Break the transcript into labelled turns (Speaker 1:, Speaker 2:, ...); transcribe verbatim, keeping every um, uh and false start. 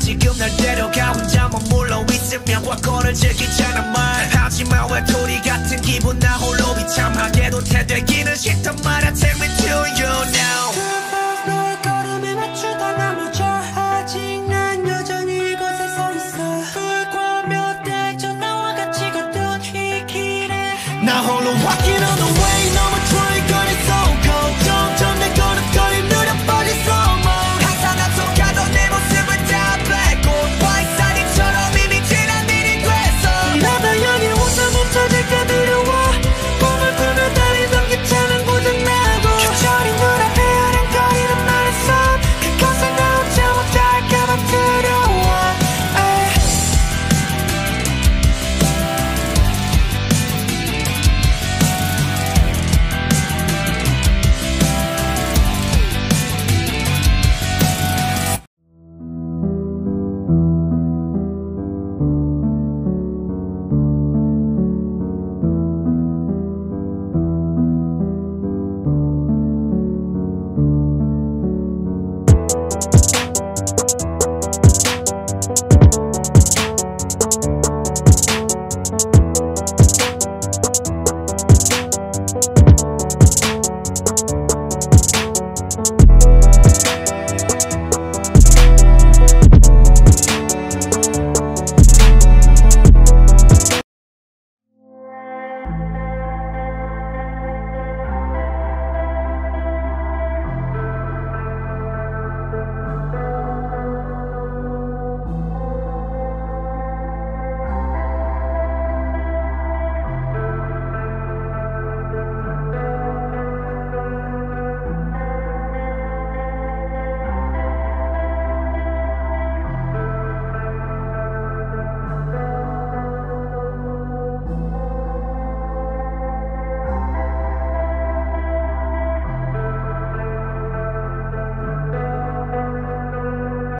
Speaker 1: 지금 날 데려가 혼자만 몰러 있으면 과거를 즐기잖아 말 하지만 외톨이 같은 기분 나 홀로 비참하게도 태되기는 싫단 말야 Take me to you now
Speaker 2: 내 걸음에 맞추다 나머져 아직 난 여전히 이곳에 서 있어 불과 몇 대 전 나와 같이 걷던 이 길에
Speaker 1: 나 홀로 walking on the way 너만 try 거리서